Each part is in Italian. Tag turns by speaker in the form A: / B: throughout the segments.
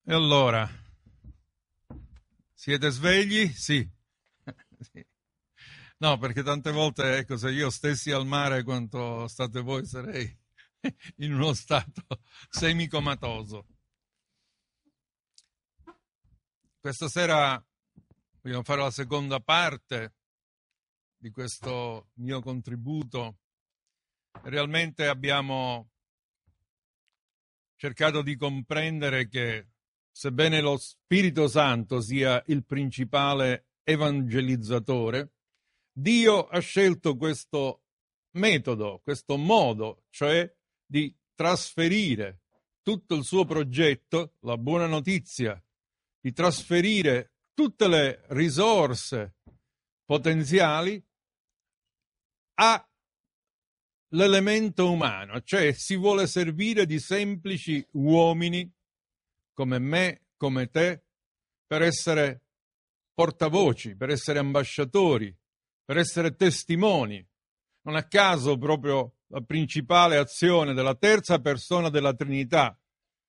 A: E allora, siete svegli? Sì. Sì. No, perché tante volte, ecco, se io stessi al mare quanto state voi, sarei in uno stato semicomatoso. Questa sera vogliamo fare la seconda parte di questo mio contributo. Realmente abbiamo cercato di comprendere che, sebbene lo Spirito Santo sia il principale evangelizzatore, Dio ha scelto questo metodo, questo modo, cioè di trasferire tutto il suo progetto, la buona notizia, di trasferire tutte le risorse potenziali all'elemento umano, cioè si vuole servire di semplici uomini come me, come te, per essere portavoci, per essere ambasciatori, per essere testimoni. Non a caso proprio la principale azione della terza persona della Trinità,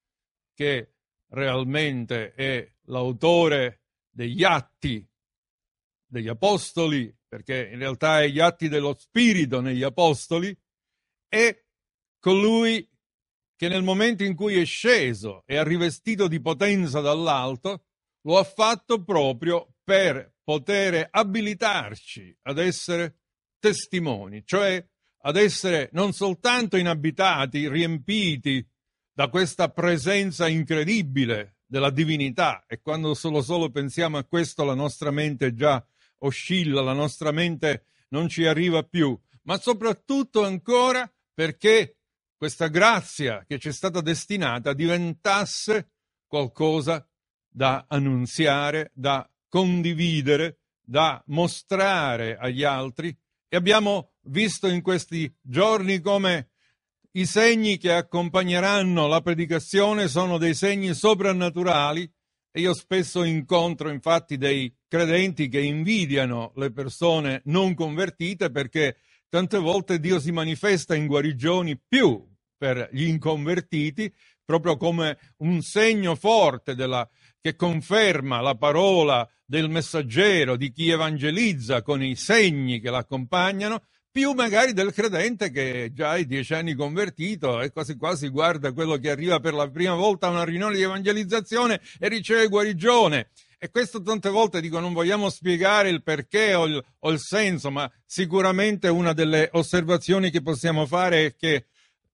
A: che realmente è l'autore degli atti degli Apostoli, perché in realtà è gli atti dello Spirito negli Apostoli, è colui che nel momento in cui è sceso e ha rivestito di potenza dall'alto, lo ha fatto proprio per poter abilitarci ad essere testimoni, cioè ad essere non soltanto inabitati, riempiti da questa presenza incredibile della divinità, e quando solo pensiamo a questo la nostra mente già oscilla, la nostra mente non ci arriva più, ma soprattutto ancora perché questa grazia che ci è stata destinata diventasse qualcosa da annunziare, da condividere, da mostrare agli altri. E abbiamo visto in questi giorni come i segni che accompagneranno la predicazione sono dei segni soprannaturali, e io spesso incontro infatti dei credenti che invidiano le persone non convertite, perché tante volte Dio si manifesta in guarigioni più per gli inconvertiti, proprio come un segno forte che conferma la parola del messaggero, di chi evangelizza con i segni che l'accompagnano, più magari del credente che già hai 10 anni convertito e quasi quasi guarda quello che arriva per la prima volta a una riunione di evangelizzazione e riceve guarigione. E questo tante volte dico, non vogliamo spiegare il perché o il senso, ma sicuramente una delle osservazioni che possiamo fare è che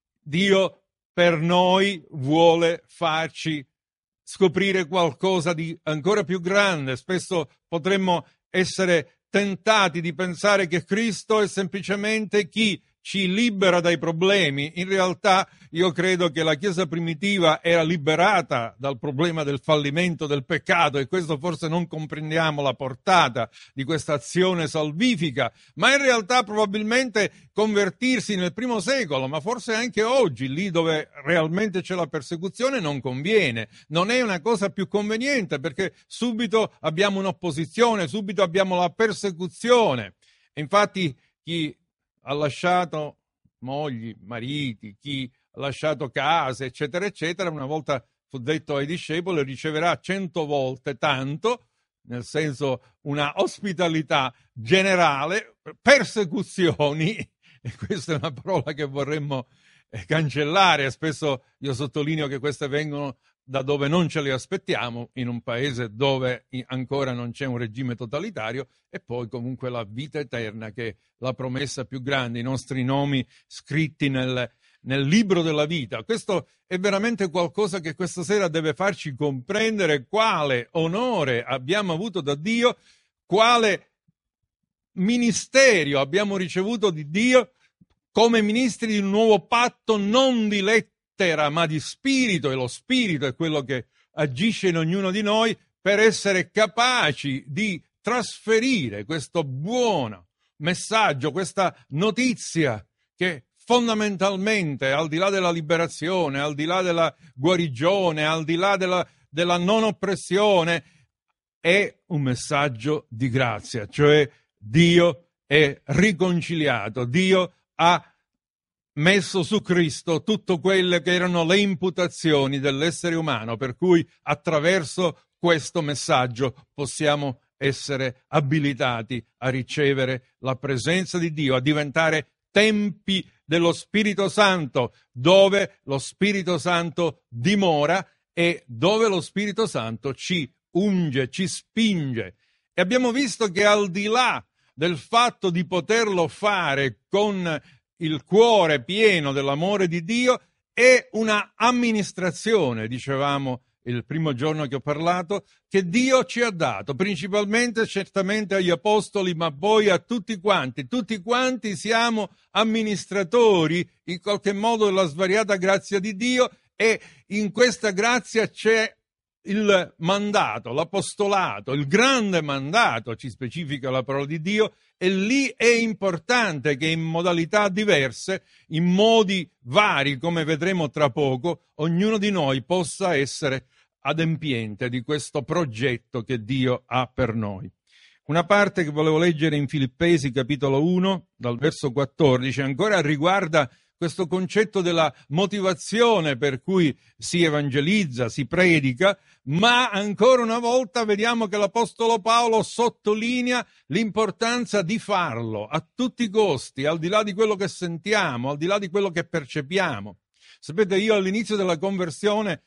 A: Dio per noi vuole farci scoprire qualcosa di ancora più grande. Spesso potremmo essere tentati di pensare che Cristo è semplicemente chi ci libera dai problemi. In realtà io credo che la Chiesa primitiva era liberata dal problema del fallimento, del peccato, e questo forse non comprendiamo la portata di questa azione salvifica, ma in realtà probabilmente convertirsi nel primo secolo, ma forse anche oggi, lì dove realmente c'è la persecuzione, non conviene, non è una cosa più conveniente, perché subito abbiamo un'opposizione, subito abbiamo la persecuzione. E infatti chi ha lasciato mogli, mariti, chi ha lasciato case, eccetera, eccetera, una volta fu detto ai discepoli, riceverà 100 volte tanto, nel senso una ospitalità generale, persecuzioni, e questa è una parola che vorremmo cancellare. Spesso io sottolineo che queste vengono da dove non ce le aspettiamo, in un paese dove ancora non c'è un regime totalitario, e poi comunque la vita eterna, che è la promessa più grande, i nostri nomi scritti nel libro della vita. Questo è veramente qualcosa che questa sera deve farci comprendere quale onore abbiamo avuto da Dio, quale ministero abbiamo ricevuto di Dio come ministri di un nuovo patto, non di lettera ma di spirito, e lo spirito è quello che agisce in ognuno di noi per essere capaci di trasferire questo buono messaggio, questa notizia che fondamentalmente, al di là della liberazione, al di là della guarigione, al di là della non oppressione, è un messaggio di grazia, cioè Dio è riconciliato, Dio ha messo su Cristo tutto quelle che erano le imputazioni dell'essere umano, per cui attraverso questo messaggio possiamo essere abilitati a ricevere la presenza di Dio, a diventare tempi dello Spirito Santo, dove lo Spirito Santo dimora e dove lo Spirito Santo ci unge, ci spinge. E abbiamo visto che al di là del fatto di poterlo fare con il cuore pieno dell'amore di Dio, è una amministrazione, dicevamo il primo giorno che ho parlato, che Dio ci ha dato, principalmente certamente agli apostoli, ma poi a tutti quanti. Tutti quanti siamo amministratori in qualche modo della svariata grazia di Dio, e in questa grazia c'è il mandato, l'apostolato, il grande mandato, ci specifica la parola di Dio, e lì è importante che in modalità diverse, in modi vari, come vedremo tra poco, ognuno di noi possa essere adempiente di questo progetto che Dio ha per noi. Una parte che volevo leggere in Filippesi, capitolo 1, dal verso 14, ancora riguarda questo concetto della motivazione per cui si evangelizza, si predica, ma ancora una volta vediamo che l'Apostolo Paolo sottolinea l'importanza di farlo a tutti i costi, al di là di quello che sentiamo, al di là di quello che percepiamo. Sapete, io all'inizio della conversione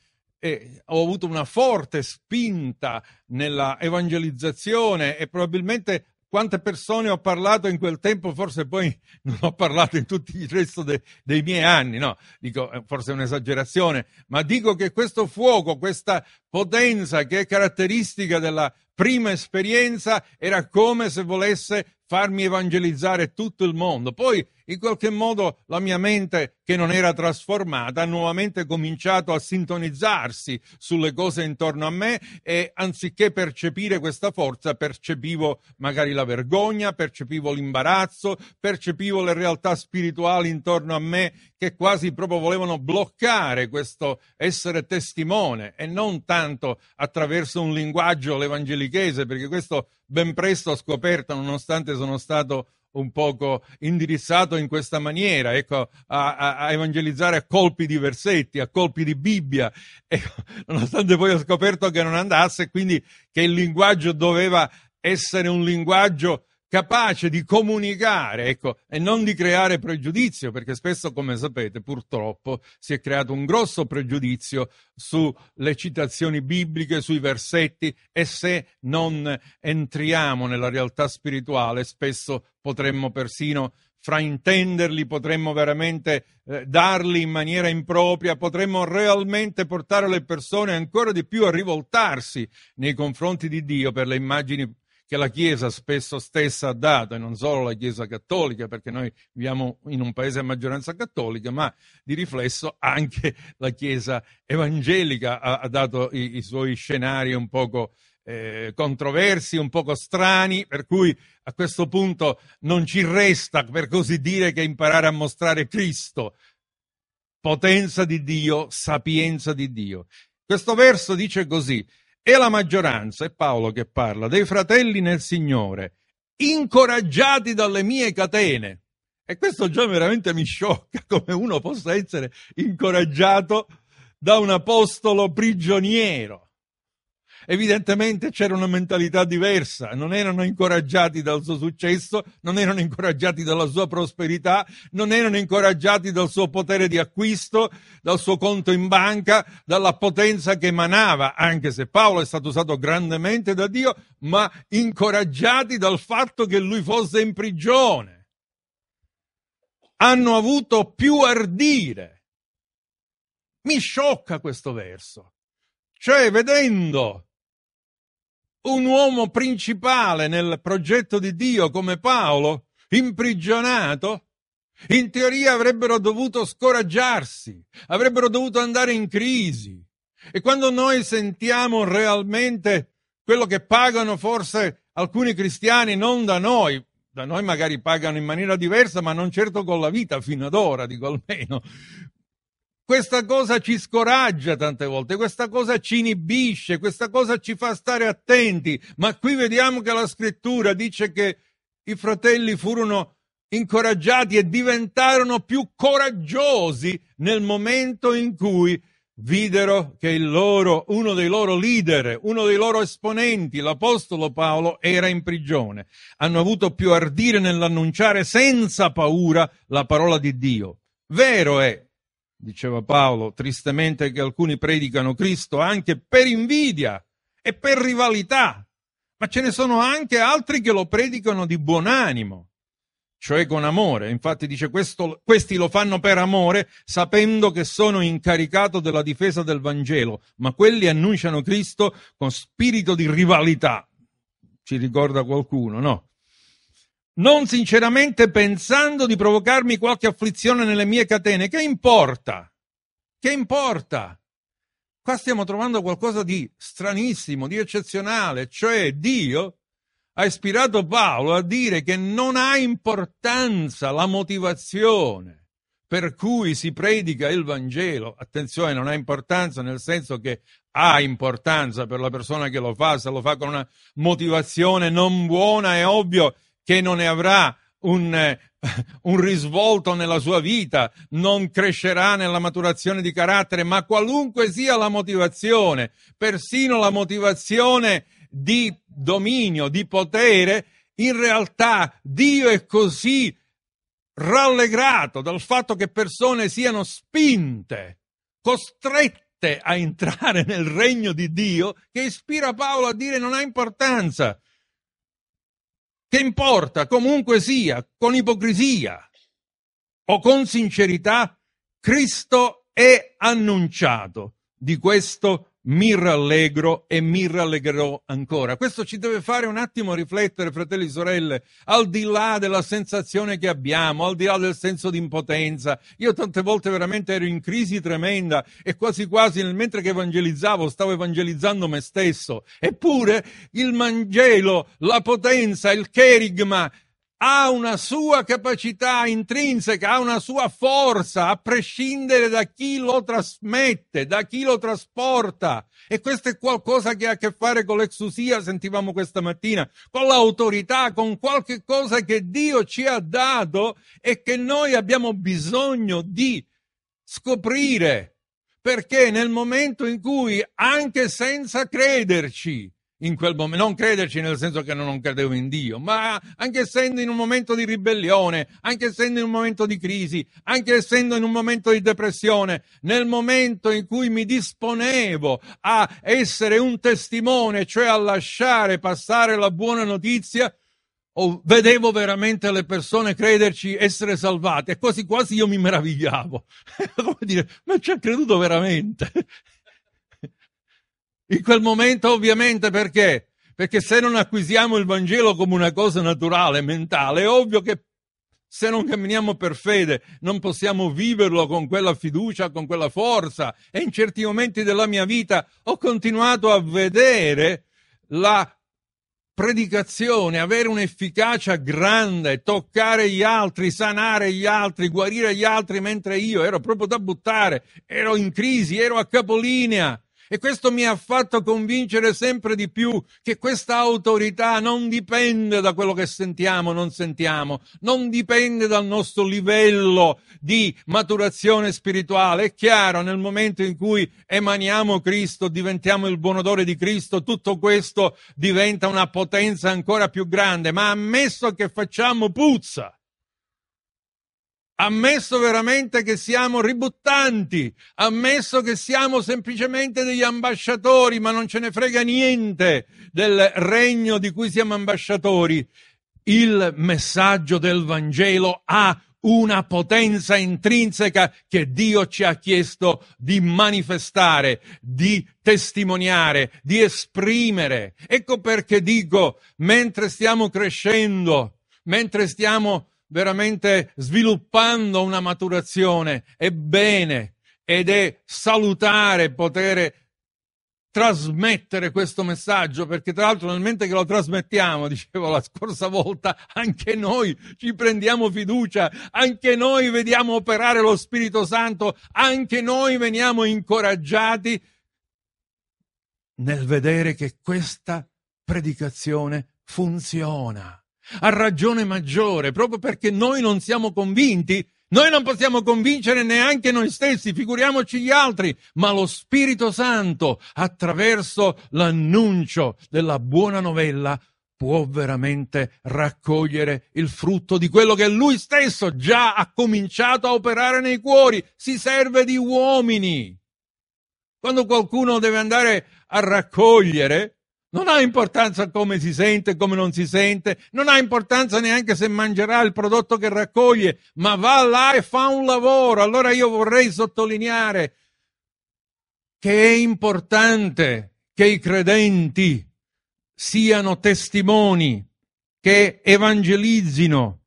A: ho avuto una forte spinta nella evangelizzazione, e probabilmente quante persone ho parlato in quel tempo, forse poi non ho parlato in tutto il resto dei miei anni, no, dico, forse è un'esagerazione, ma dico che questo fuoco, questa potenza che è caratteristica della prima esperienza, era come se volesse farmi evangelizzare tutto il mondo. Poi in qualche modo la mia mente, che non era trasformata, ha nuovamente cominciato a sintonizzarsi sulle cose intorno a me, e anziché percepire questa forza, percepivo magari la vergogna, percepivo l'imbarazzo, percepivo le realtà spirituali intorno a me che quasi proprio volevano bloccare questo essere testimone, e non tanto attraverso un linguaggio l'evangelichese, perché questo ben presto ho scoperto, nonostante sono stato un poco indirizzato in questa maniera, ecco, a evangelizzare a colpi di versetti, a colpi di Bibbia, ecco, nonostante poi ho scoperto che non andasse, quindi che il linguaggio doveva essere un linguaggio capace di comunicare, ecco, e non di creare pregiudizio, perché spesso, come sapete, purtroppo si è creato un grosso pregiudizio sulle citazioni bibliche, sui versetti, e se non entriamo nella realtà spirituale, spesso potremmo persino fraintenderli, potremmo veramente darli in maniera impropria, potremmo realmente portare le persone ancora di più a rivoltarsi nei confronti di Dio per le immagini che la Chiesa spesso stessa ha dato, e non solo la Chiesa cattolica, perché noi viviamo in un paese a maggioranza cattolica, ma di riflesso anche la Chiesa evangelica ha dato i suoi scenari un poco controversi, un poco strani, per cui a questo punto non ci resta, per così dire, che imparare a mostrare Cristo, potenza di Dio, sapienza di Dio. Questo verso dice così: e la maggioranza, è Paolo che parla, dei fratelli nel Signore, incoraggiati dalle mie catene. E questo già veramente mi sciocca, come uno possa essere incoraggiato da un apostolo prigioniero. Evidentemente c'era una mentalità diversa, non erano incoraggiati dal suo successo, non erano incoraggiati dalla sua prosperità, non erano incoraggiati dal suo potere di acquisto, dal suo conto in banca, dalla potenza che emanava, anche se Paolo è stato usato grandemente da Dio, ma incoraggiati dal fatto che lui fosse in prigione. Hanno avuto più ardire. Mi sciocca questo verso. Cioè, vedendo un uomo principale nel progetto di Dio come Paolo, imprigionato, in teoria avrebbero dovuto scoraggiarsi, avrebbero dovuto andare in crisi. E quando noi sentiamo realmente quello che pagano forse alcuni cristiani, non da noi magari pagano in maniera diversa, ma non certo con la vita fino ad ora, dico almeno, questa cosa ci scoraggia tante volte, questa cosa ci inibisce, questa cosa ci fa stare attenti, ma qui vediamo che la scrittura dice che i fratelli furono incoraggiati e diventarono più coraggiosi nel momento in cui videro che uno dei loro leader, uno dei loro esponenti, l'apostolo Paolo, era in prigione. Hanno avuto più ardire nell'annunciare senza paura la parola di Dio. Vero è, diceva Paolo, tristemente, che alcuni predicano Cristo anche per invidia e per rivalità, ma ce ne sono anche altri che lo predicano di buon animo, cioè con amore. Infatti dice questi lo fanno per amore, sapendo che sono incaricato della difesa del Vangelo, ma quelli annunciano Cristo con spirito di rivalità. Ci ricorda qualcuno, no? Non sinceramente pensando di provocarmi qualche afflizione nelle mie catene. Che importa? Che importa? Qua stiamo trovando qualcosa di stranissimo, di eccezionale, cioè Dio ha ispirato Paolo a dire che non ha importanza la motivazione per cui si predica il Vangelo. Attenzione, non ha importanza nel senso che ha importanza per la persona che lo fa. Se lo fa con una motivazione non buona, è ovvio che non ne avrà un risvolto nella sua vita, non crescerà nella maturazione di carattere, ma qualunque sia la motivazione, persino la motivazione di dominio, di potere, in realtà Dio è così rallegrato dal fatto che persone siano spinte, costrette a entrare nel regno di Dio, che ispira Paolo a dire non ha importanza. Che importa, comunque sia, con ipocrisia o con sincerità, Cristo è annunciato. Di questo mi rallegro e mi rallegrerò ancora. Questo ci deve fare un attimo riflettere, fratelli e sorelle, al di là della sensazione che abbiamo, al di là del senso di impotenza. Io tante volte veramente ero in crisi tremenda e quasi quasi mentre che evangelizzavo stavo evangelizzando me stesso. Eppure il Vangelo, la potenza, il cherigma ha una sua capacità intrinseca, ha una sua forza, a prescindere da chi lo trasmette, da chi lo trasporta. E questo è qualcosa che ha a che fare con l'exousia, sentivamo questa mattina, con l'autorità, con qualche cosa che Dio ci ha dato e che noi abbiamo bisogno di scoprire. Perché nel momento in cui, anche senza crederci, in quel momento, non crederci nel senso che non credevo in Dio, ma anche essendo in un momento di ribellione, anche essendo in un momento di crisi, anche essendo in un momento di depressione, nel momento in cui mi disponevo a essere un testimone, cioè a lasciare passare la buona notizia, vedevo veramente le persone crederci, essere salvate, e quasi quasi io mi meravigliavo. Come dire, ma ci ha creduto veramente? In quel momento, ovviamente, perché? Perché se non acquisiamo il Vangelo come una cosa naturale, mentale, è ovvio che se non camminiamo per fede non possiamo viverlo con quella fiducia, con quella forza. E in certi momenti della mia vita ho continuato a vedere la predicazione avere un'efficacia grande, toccare gli altri, sanare gli altri, guarire gli altri, mentre io ero proprio da buttare, ero in crisi, ero a capolinea. E questo mi ha fatto convincere sempre di più che questa autorità non dipende da quello che sentiamo o non sentiamo, non dipende dal nostro livello di maturazione spirituale. È chiaro, nel momento in cui emaniamo Cristo, diventiamo il buon odore di Cristo, tutto questo diventa una potenza ancora più grande, ma ammesso che facciamo puzza, ammesso veramente che siamo ributtanti, ammesso che siamo semplicemente degli ambasciatori, ma non ce ne frega niente del regno di cui siamo ambasciatori, il messaggio del Vangelo ha una potenza intrinseca che Dio ci ha chiesto di manifestare, di testimoniare, di esprimere. Ecco perché dico, mentre stiamo crescendo, mentre stiamo veramente sviluppando una maturazione, è bene ed è salutare poter trasmettere questo messaggio, perché tra l'altro nel mentre che lo trasmettiamo, dicevo la scorsa volta, anche noi ci prendiamo fiducia, anche noi vediamo operare lo Spirito Santo, anche noi veniamo incoraggiati nel vedere che questa predicazione funziona. A ragione maggiore, proprio perché noi non siamo convinti, noi non possiamo convincere neanche noi stessi, figuriamoci gli altri, ma lo Spirito Santo, attraverso l'annuncio della buona novella, può veramente raccogliere il frutto di quello che Lui stesso già ha cominciato a operare nei cuori. Si serve di uomini. Quando qualcuno deve andare a raccogliere, non ha importanza come si sente, come non si sente, non ha importanza neanche se mangerà il prodotto che raccoglie, ma va là e fa un lavoro. Allora io vorrei sottolineare che è importante che i credenti siano testimoni, che evangelizzino.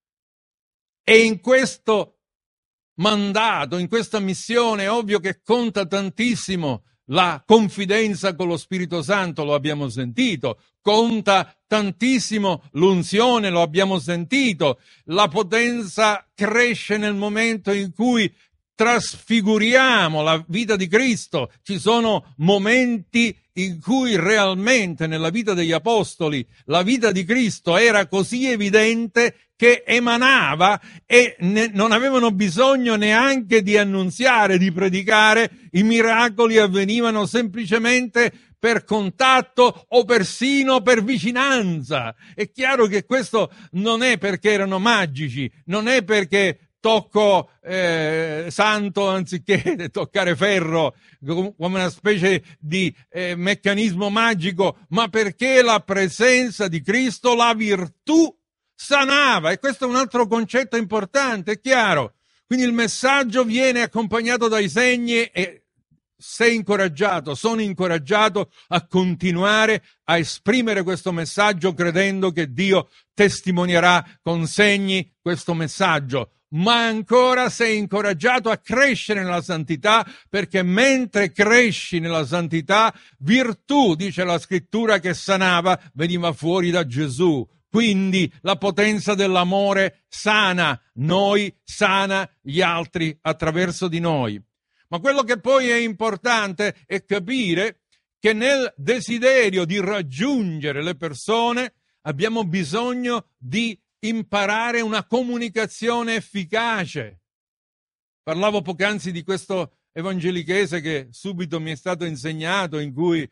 A: E in questo mandato, in questa missione, è ovvio che conta tantissimo la confidenza con lo Spirito Santo, lo abbiamo sentito, conta tantissimo l'unzione, lo abbiamo sentito, la potenza cresce nel momento in cui trasfiguriamo la vita di Cristo. Ci sono momenti in cui realmente nella vita degli apostoli la vita di Cristo era così evidente che emanava e non avevano bisogno neanche di annunziare, di predicare. I miracoli avvenivano semplicemente per contatto o persino per vicinanza. È chiaro che questo non è perché erano magici, non è perché tocco santo anziché toccare ferro, come una specie di meccanismo magico, ma perché la presenza di Cristo, la virtù, sanava. E questo è un altro concetto importante, è chiaro. Quindi il messaggio viene accompagnato dai segni e sei incoraggiato, sono incoraggiato a continuare a esprimere questo messaggio credendo che Dio testimonierà con segni questo messaggio. Ma ancora sei incoraggiato a crescere nella santità, perché mentre cresci nella santità, virtù, dice la scrittura, che sanava, veniva fuori da Gesù. Quindi la potenza dell'amore sana noi, sana gli altri attraverso di noi. Ma quello che poi è importante è capire che nel desiderio di raggiungere le persone abbiamo bisogno di imparare una comunicazione efficace. Parlavo poc'anzi di questo evangelichese che subito mi è stato insegnato, in cui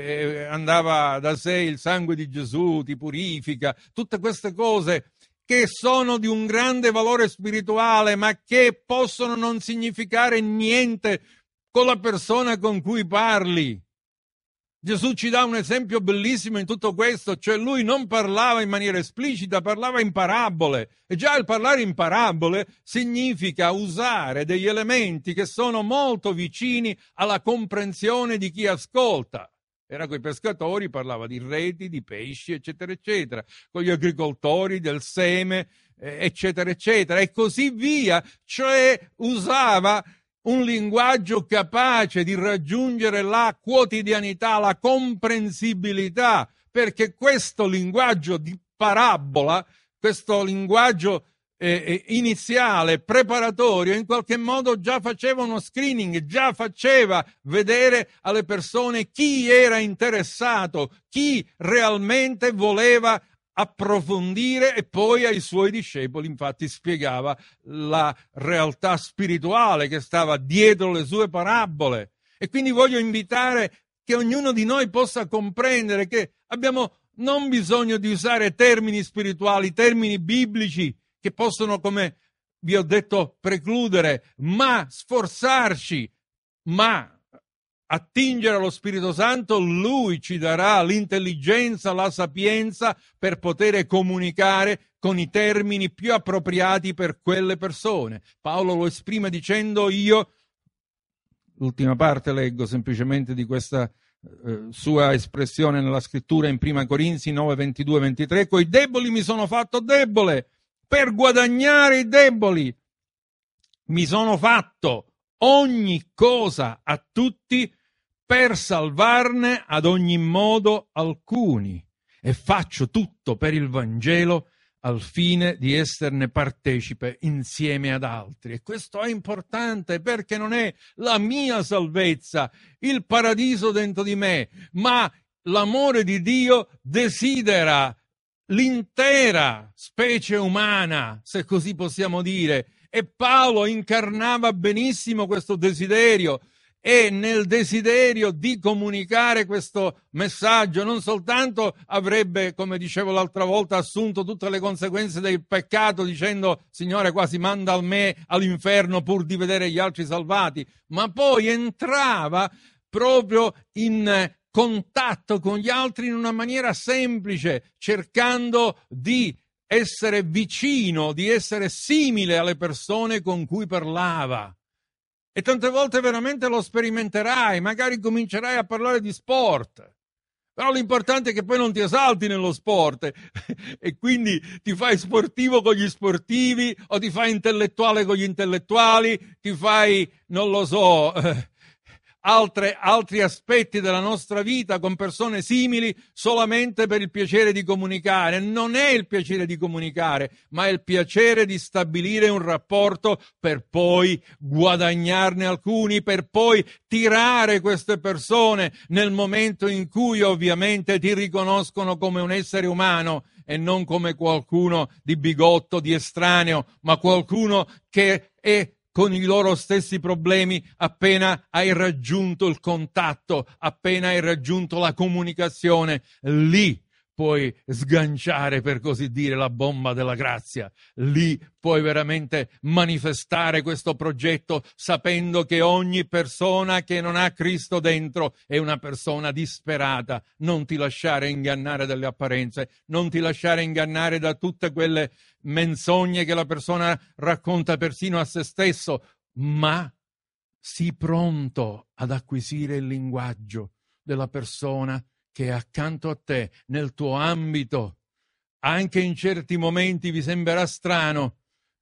A: andava da sé il sangue di Gesù, ti purifica, tutte queste cose che sono di un grande valore spirituale, ma che possono non significare niente con la persona con cui parli. Gesù ci dà un esempio bellissimo in tutto questo, cioè lui non parlava in maniera esplicita, parlava in parabole. E già il parlare in parabole significa usare degli elementi che sono molto vicini alla comprensione di chi ascolta. Era coi pescatori, parlava di reti, di pesci, eccetera, eccetera. Con gli agricoltori, del seme, eccetera, eccetera. E così via. Cioè usava un linguaggio capace di raggiungere la quotidianità, la comprensibilità, perché questo linguaggio di parabola, questo linguaggio iniziale, preparatorio, in qualche modo già faceva uno screening, già faceva vedere alle persone chi era interessato, chi realmente voleva approfondire, e poi ai suoi discepoli infatti spiegava la realtà spirituale che stava dietro le sue parabole. E quindi voglio invitare che ognuno di noi possa comprendere che abbiamo non bisogno di usare termini spirituali, termini biblici che possono, come vi ho detto, precludere, ma sforzarci, ma attingere allo Spirito Santo. Lui ci darà l'intelligenza, la sapienza per poter comunicare con i termini più appropriati per quelle persone. Paolo lo esprime dicendo: io, l'ultima parte leggo semplicemente di questa sua espressione nella scrittura in Prima Corinzi 9, 22, 23, coi deboli mi sono fatto debole per guadagnare i deboli, mi sono fatto ogni cosa a tutti per salvarne ad ogni modo alcuni, e faccio tutto per il Vangelo al fine di esserne partecipe insieme ad altri. E questo è importante, perché non è la mia salvezza, il paradiso dentro di me, ma l'amore di Dio desidera l'intera specie umana, se così possiamo dire. E Paolo incarnava benissimo questo desiderio, e nel desiderio di comunicare questo messaggio non soltanto avrebbe, come dicevo l'altra volta, assunto tutte le conseguenze del peccato dicendo Signore quasi manda a me all'inferno pur di vedere gli altri salvati, ma poi entrava proprio in contatto con gli altri in una maniera semplice, cercando di essere vicino, di essere simile alle persone con cui parlava. E tante volte veramente lo sperimenterai, magari comincerai a parlare di sport, però l'importante è che poi non ti esalti nello sport e quindi ti fai sportivo con gli sportivi o ti fai intellettuale con gli intellettuali, ti fai, non lo so, altri aspetti della nostra vita con persone simili solamente per il piacere di comunicare. Non è il piacere di comunicare, ma è il piacere di stabilire un rapporto per poi guadagnarne alcuni, per poi tirare queste persone nel momento in cui ovviamente ti riconoscono come un essere umano e non come qualcuno di bigotto, di estraneo, ma qualcuno che è con i loro stessi problemi appena hai raggiunto il contatto, appena hai raggiunto la comunicazione. Lì puoi sganciare, per così dire, la bomba della grazia. Lì puoi veramente manifestare questo progetto sapendo che ogni persona che non ha Cristo dentro è una persona disperata. Non ti lasciare ingannare dalle apparenze, non ti lasciare ingannare da tutte quelle menzogne che la persona racconta persino a se stesso, ma sii pronto ad acquisire il linguaggio della persona che è accanto a te, nel tuo ambito. Anche in certi momenti vi sembrerà strano.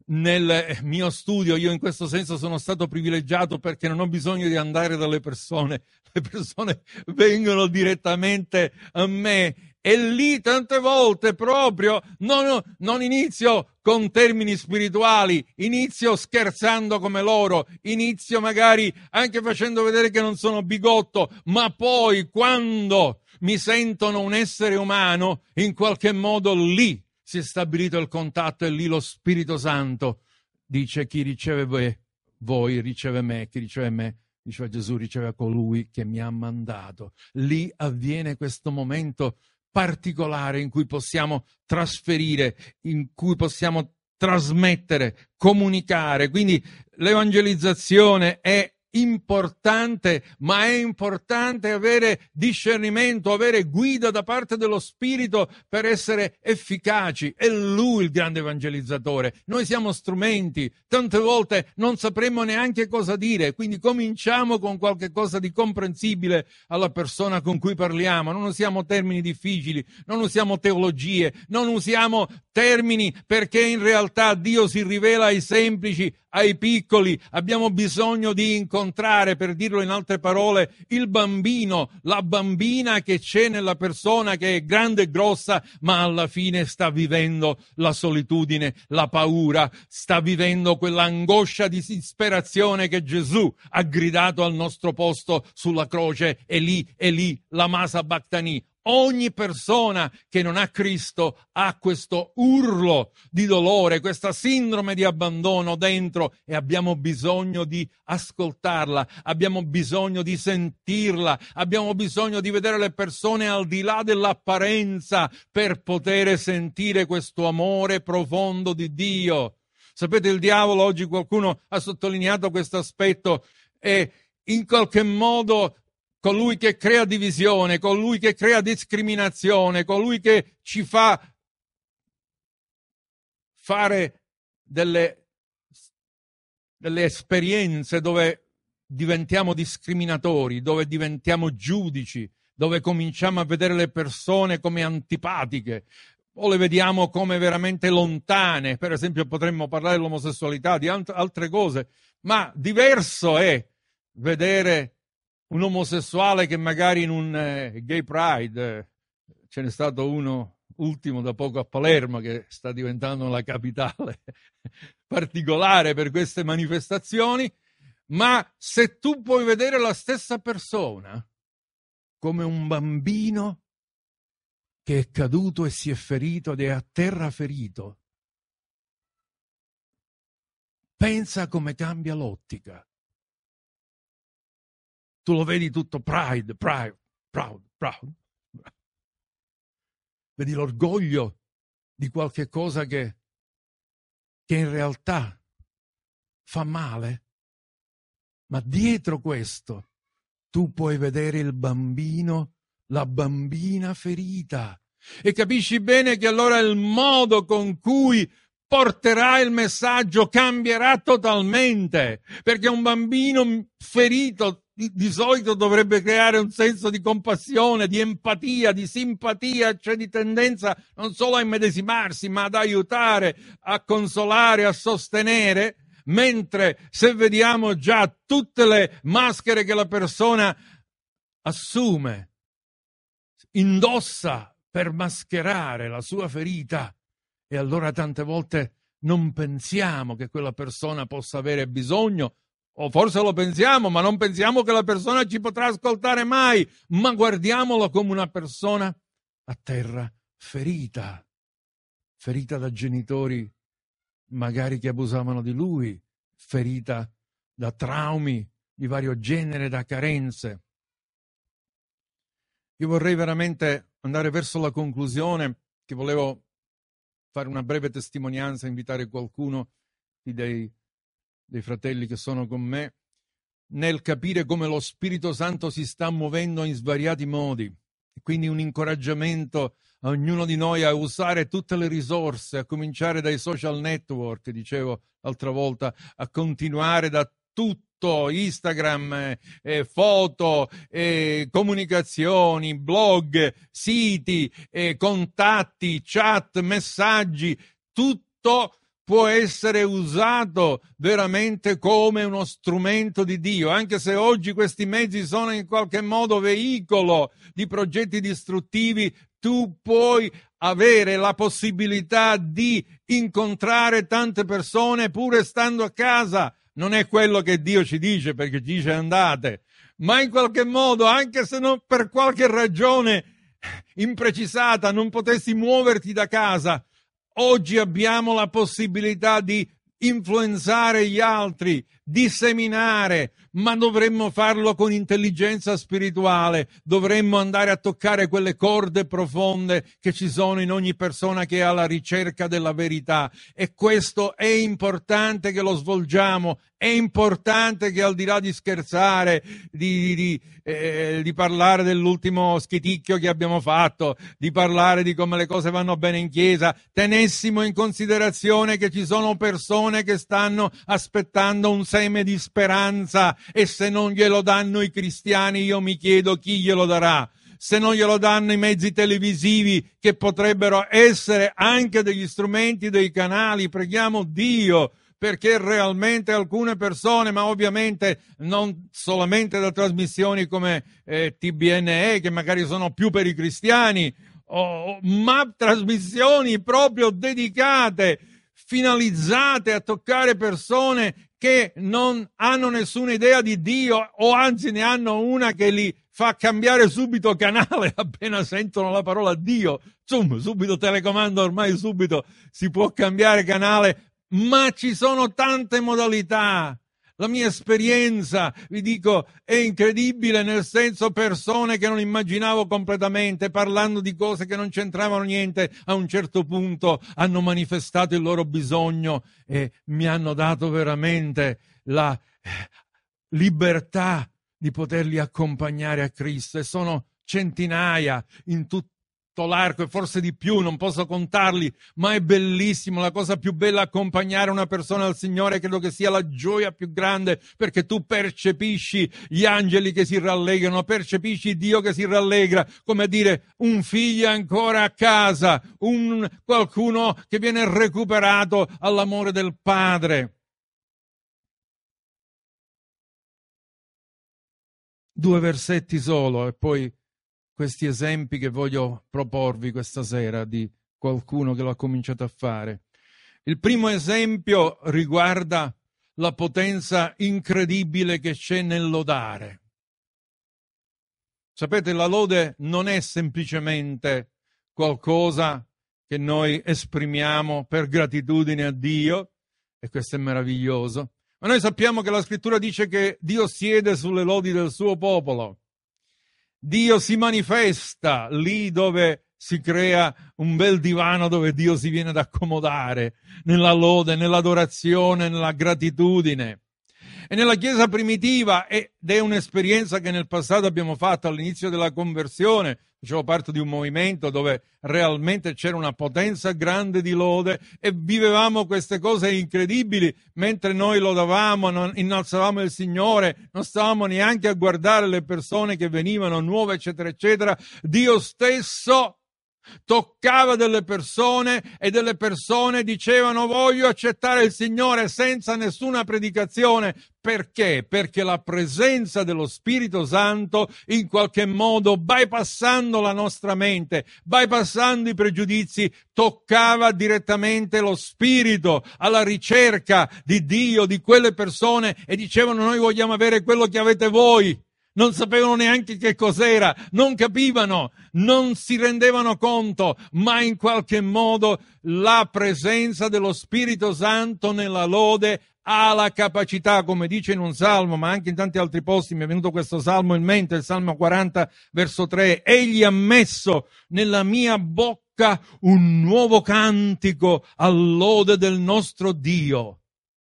A: Nel mio studio, io in questo senso sono stato privilegiato perché non ho bisogno di andare dalle persone, le persone vengono direttamente a me. E lì tante volte proprio non inizio con termini spirituali, inizio scherzando come loro, inizio magari anche facendo vedere che non sono bigotto, ma poi quando mi sentono un essere umano, in qualche modo lì si è stabilito il contatto e lì lo Spirito Santo dice: chi riceve voi riceve me, chi riceve me, diceva Gesù, riceve colui che mi ha mandato. Lì avviene questo momento particolare in cui possiamo trasferire, in cui possiamo trasmettere, comunicare. Quindi l'evangelizzazione è importante, ma è importante avere discernimento, avere guida da parte dello Spirito per essere efficaci. È Lui il grande evangelizzatore. Noi siamo strumenti, tante volte non sapremmo neanche cosa dire, quindi cominciamo con qualche cosa di comprensibile alla persona con cui parliamo. Non usiamo termini difficili, non usiamo teologie, non usiamo termini, perché in realtà Dio si rivela ai semplici, ai piccoli. Abbiamo bisogno di incontrare, per dirlo in altre parole, il bambino, la bambina che c'è nella persona, che è grande e grossa, ma alla fine sta vivendo la solitudine, la paura, sta vivendo quell'angoscia di disperazione che Gesù ha gridato al nostro posto sulla croce: Eli, lama sabachthani. Ogni persona che non ha Cristo ha questo urlo di dolore, questa sindrome di abbandono dentro, e abbiamo bisogno di ascoltarla, abbiamo bisogno di sentirla, abbiamo bisogno di vedere le persone al di là dell'apparenza per poter sentire questo amore profondo di Dio. Sapete, il diavolo, oggi qualcuno ha sottolineato questo aspetto, è in qualche modo colui che crea divisione, colui che crea discriminazione, colui che ci fa fare delle esperienze dove diventiamo discriminatori, dove diventiamo giudici, dove cominciamo a vedere le persone come antipatiche o le vediamo come veramente lontane. Per esempio potremmo parlare dell'omosessualità, di altre cose, ma diverso è vedere un omosessuale che magari in un gay pride, ce n'è stato uno ultimo da poco a Palermo che sta diventando la capitale particolare per queste manifestazioni, ma se tu puoi vedere la stessa persona come un bambino che è caduto e si è ferito ed è a terra ferito. Pensa come cambia l'ottica. Tu lo vedi tutto proud. Vedi l'orgoglio di qualche cosa che in realtà fa male. Ma dietro questo tu puoi vedere il bambino, la bambina ferita. E capisci bene che allora il modo con cui porterà il messaggio cambierà totalmente, perché un bambino ferito di solito dovrebbe creare un senso di compassione, di empatia, di simpatia, cioè di tendenza non solo a immedesimarsi, ma ad aiutare, a consolare, a sostenere, mentre se vediamo già tutte le maschere che la persona assume, indossa per mascherare la sua ferita, e allora tante volte non pensiamo che quella persona possa avere bisogno, o forse lo pensiamo, ma non pensiamo che la persona ci potrà ascoltare mai, ma guardiamolo come una persona a terra ferita da genitori magari che abusavano di lui, ferita da traumi di vario genere, da carenze. Io vorrei veramente andare verso la conclusione, che volevo fare una breve testimonianza, invitare qualcuno dei fratelli che sono con me, nel capire come lo Spirito Santo si sta muovendo in svariati modi. E quindi un incoraggiamento a ognuno di noi a usare tutte le risorse, a cominciare dai social network, dicevo l'altra volta, a continuare da tutto, Instagram, foto, comunicazioni, blog, siti, contatti, chat, messaggi, tutto può essere usato veramente come uno strumento di Dio, anche se oggi questi mezzi sono in qualche modo veicolo di progetti distruttivi. Tu puoi avere la possibilità di incontrare tante persone pure stando a casa. Non è quello che Dio ci dice, perché ci dice andate, ma in qualche modo, anche se non per qualche ragione imprecisata non potessi muoverti da casa, oggi abbiamo la possibilità di influenzare gli altri, disseminare, ma dovremmo farlo con intelligenza spirituale, dovremmo andare a toccare quelle corde profonde che ci sono in ogni persona che è alla ricerca della verità, e questo è importante che lo svolgiamo, è importante che al di là di scherzare, di parlare dell'ultimo schiticchio che abbiamo fatto, di parlare di come le cose vanno bene in chiesa, tenessimo in considerazione che ci sono persone che stanno aspettando un seme di speranza, e se non glielo danno i cristiani, io mi chiedo chi glielo darà. Se non glielo danno i mezzi televisivi, che potrebbero essere anche degli strumenti, dei canali, preghiamo Dio perché realmente alcune persone, ma ovviamente non solamente da trasmissioni come TBNE, che magari sono più per i cristiani, ma trasmissioni proprio dedicate, finalizzate a toccare persone che non hanno nessuna idea di Dio, o anzi ne hanno una che li fa cambiare subito canale appena sentono la parola Dio. Subito telecomando, ormai subito si può cambiare canale, ma ci sono tante modalità. La mia esperienza, vi dico, è incredibile, nel senso, persone che non immaginavo completamente, parlando di cose che non c'entravano niente, a un certo punto hanno manifestato il loro bisogno e mi hanno dato veramente la libertà di poterli accompagnare a Cristo, e sono centinaia in tutto l'arco, e forse di più, non posso contarli, ma è bellissimo. La cosa più bella, accompagnare una persona al Signore, credo che sia la gioia più grande, perché tu percepisci gli angeli che si rallegrano, percepisci Dio che si rallegra, come a dire, un figlio ancora a casa, qualcuno che viene recuperato all'amore del Padre. 2 versetti solo, e poi questi esempi che voglio proporvi questa sera di qualcuno che lo ha cominciato a fare. Il primo esempio riguarda la potenza incredibile che c'è nel lodare. Sapete, la lode non è semplicemente qualcosa che noi esprimiamo per gratitudine a Dio, e questo è meraviglioso. Ma noi sappiamo che la Scrittura dice che Dio siede sulle lodi del suo popolo. Dio si manifesta lì dove si crea un bel divano dove Dio si viene ad accomodare, nella lode, nell'adorazione, nella gratitudine. E nella Chiesa primitiva, ed è un'esperienza che nel passato abbiamo fatto all'inizio della conversione, facevo parte di un movimento dove realmente c'era una potenza grande di lode e vivevamo queste cose incredibili mentre noi lodavamo, innalzavamo il Signore, non stavamo neanche a guardare le persone che venivano nuove, eccetera, eccetera. Dio stesso toccava delle persone e delle persone dicevano: voglio accettare il Signore, senza nessuna predicazione. Perché? Perché la presenza dello Spirito Santo in qualche modo, bypassando la nostra mente, bypassando i pregiudizi, toccava direttamente lo spirito alla ricerca di Dio, di quelle persone, e dicevano: noi vogliamo avere quello che avete voi. Non sapevano neanche che cos'era, non capivano, non si rendevano conto, ma in qualche modo la presenza dello Spirito Santo nella lode ha la capacità, come dice in un salmo, ma anche in tanti altri posti, mi è venuto questo salmo in mente, il Salmo 40, verso 3, egli ha messo nella mia bocca un nuovo cantico all'ode del nostro Dio.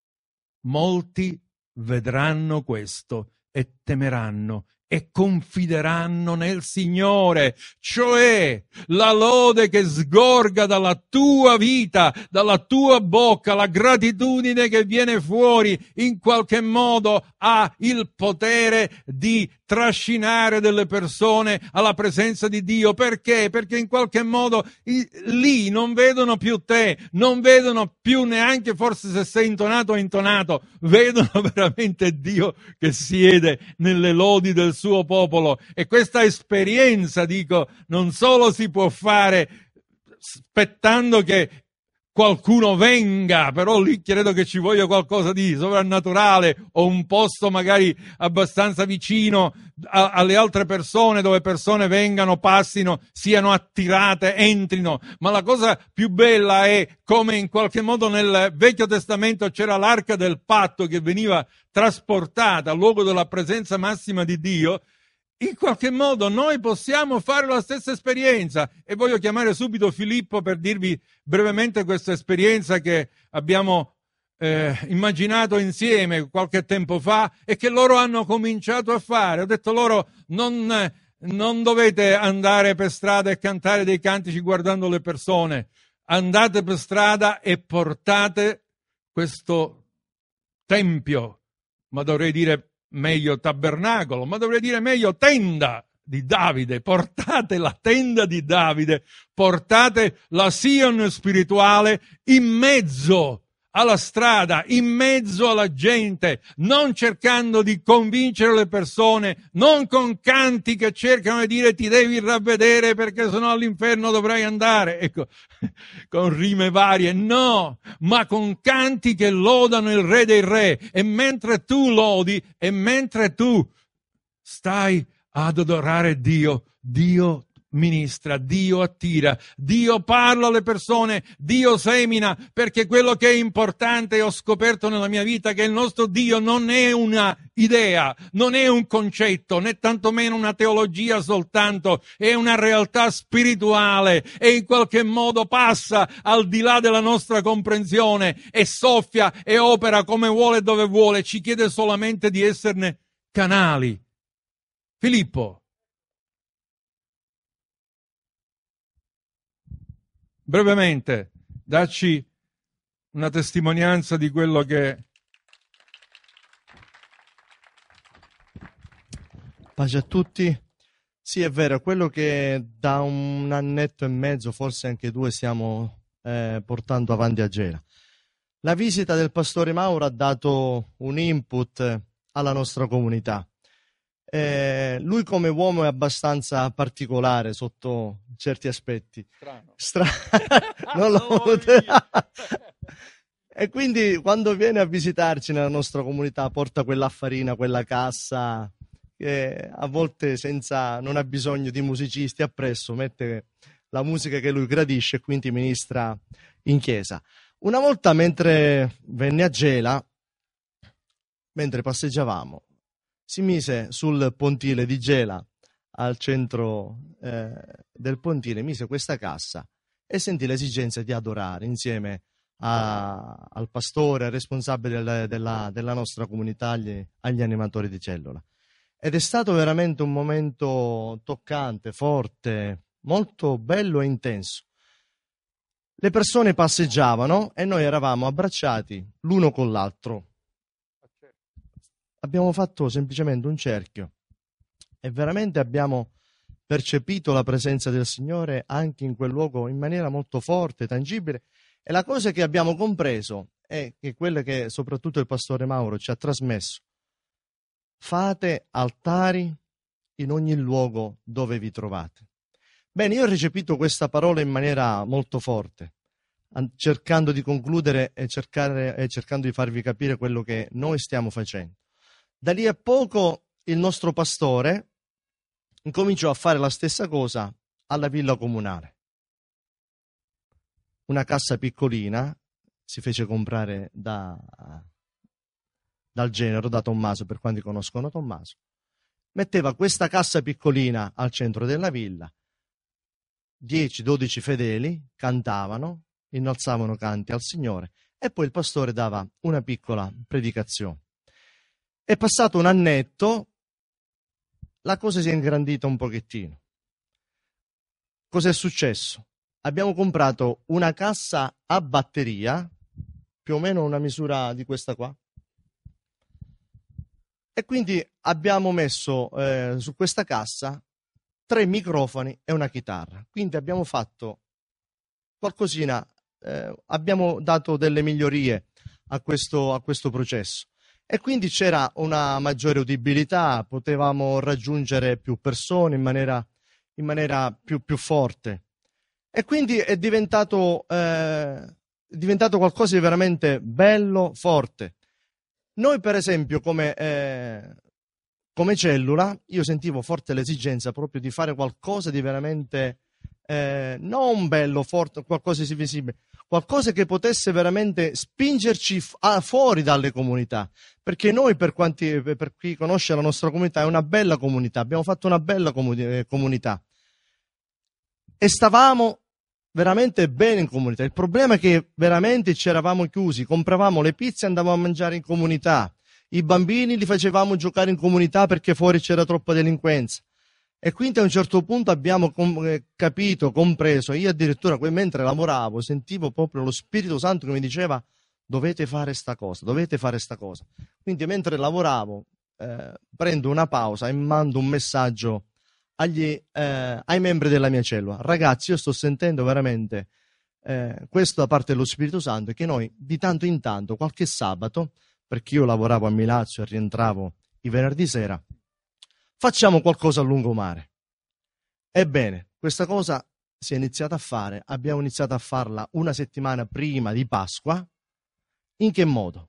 A: Molti vedranno questo e temeranno e confideranno nel Signore, cioè la lode che sgorga dalla tua vita, dalla tua bocca, la gratitudine che viene fuori, in qualche modo ha il potere di trascinare delle persone alla presenza di Dio. Perché? Perché in qualche modo lì non vedono più te, non vedono più neanche forse se sei intonato o intonato, vedono veramente Dio che siede nelle lodi del suo popolo. E questa esperienza, dico, non solo si può fare aspettando che qualcuno venga, però lì credo che ci voglia qualcosa di sovrannaturale o un posto magari abbastanza vicino alle altre persone, dove persone vengano, passino, siano attirate, entrino. Ma la cosa più bella è come in qualche modo nel Vecchio Testamento c'era l'arca del patto che veniva trasportata al luogo della presenza massima di Dio. In qualche modo noi possiamo fare la stessa esperienza, e voglio chiamare subito Filippo per dirvi brevemente questa esperienza che abbiamo immaginato insieme qualche tempo fa e che loro hanno cominciato a fare. Ho detto loro: non dovete andare per strada e cantare dei cantici guardando le persone, andate per strada e portate questo tempio, ma dovrei dire meglio tabernacolo, ma dovrei dire meglio tenda di Davide. Portate la tenda di Davide, portate la Sion spirituale in mezzo alla strada, in mezzo alla gente, non cercando di convincere le persone, non con canti che cercano di dire ti devi ravvedere perché sennò all'inferno dovrai andare, ecco, con rime varie, no, ma con canti che lodano il Re dei Re. E mentre tu lodi e mentre tu stai ad adorare Dio, Dio ministra, Dio attira, Dio parla alle persone, Dio semina, perché quello che è importante, ho scoperto nella mia vita, che il nostro Dio non è una idea, non è un concetto, né tantomeno una teologia soltanto, è una realtà spirituale e in qualche modo passa al di là della nostra comprensione e soffia e opera come vuole e dove vuole, ci chiede solamente di esserne canali. Filippo, brevemente, dacci una testimonianza di quello che...
B: Pace a tutti. Sì, è vero, quello che da un annetto e mezzo, forse anche 2, stiamo portando avanti a Gela. La visita del pastore Mauro ha dato un input alla nostra comunità. Lui come uomo è abbastanza particolare sotto certi aspetti. Strano. Non l'ho voluto. E quindi quando viene a visitarci nella nostra comunità porta quella farina, quella cassa che a volte non ha bisogno di musicisti appresso, mette la musica che lui gradisce e quindi ministra in chiesa. Una volta mentre venne a Gela, mentre passeggiavamo, si mise sul pontile di Gela, al centro del pontile, mise questa cassa e sentì l'esigenza di adorare insieme al pastore, al responsabile della nostra comunità, agli animatori di cellula. Ed è stato veramente un momento toccante, forte, molto bello e intenso. Le persone passeggiavano e noi eravamo abbracciati l'uno con l'altro. Abbiamo fatto semplicemente un cerchio e veramente abbiamo percepito la presenza del Signore anche in quel luogo in maniera molto forte, tangibile. E la cosa che abbiamo compreso è che quella che soprattutto il pastore Mauro ci ha trasmesso: fate altari in ogni luogo dove vi trovate. Bene, io ho recepito questa parola in maniera molto forte, cercando di concludere e cercando di farvi capire quello che noi stiamo facendo. Da lì a poco il nostro pastore incominciò a fare la stessa cosa alla villa comunale. Una cassa piccolina si fece comprare dal Genero, da Tommaso, per quanti conoscono Tommaso. Metteva questa cassa piccolina al centro della villa, 10-12 fedeli cantavano, innalzavano canti al Signore e poi il pastore dava una piccola predicazione. È passato un annetto, la cosa si è ingrandita un pochettino. Cos'è successo? Abbiamo comprato una cassa a batteria, più o meno una misura di questa qua, e quindi abbiamo messo su questa cassa 3 microfoni e una chitarra. Quindi abbiamo fatto qualcosina, abbiamo dato delle migliorie a questo processo. E quindi c'era una maggiore udibilità, potevamo raggiungere più persone in maniera più forte. E quindi è diventato qualcosa di veramente bello, forte. Noi, per esempio, come cellula, io sentivo forte l'esigenza proprio di fare qualcosa di veramente non bello, forte, qualcosa di visibile, qualcosa che potesse veramente spingerci fuori dalle comunità, perché noi, per chi conosce la nostra comunità, è una bella comunità, abbiamo fatto una bella comunità e stavamo veramente bene in comunità. Il problema è che veramente ci eravamo chiusi, compravamo le pizze e andavamo a mangiare in comunità, i bambini li facevamo giocare in comunità perché fuori c'era troppa delinquenza. E quindi a un certo punto abbiamo capito, compreso, io addirittura mentre lavoravo sentivo proprio lo Spirito Santo che mi diceva: dovete fare sta cosa, dovete fare sta cosa. Quindi mentre lavoravo prendo una pausa e mando un messaggio ai membri della mia cellula: ragazzi, io sto sentendo veramente questo da parte dello Spirito Santo, che noi di tanto in tanto, qualche sabato, perché io lavoravo a Milazzo e rientravo i venerdì sera, facciamo qualcosa a lungomare. Ebbene, questa cosa si è iniziata a fare, abbiamo iniziato a farla una settimana prima di Pasqua. In che modo?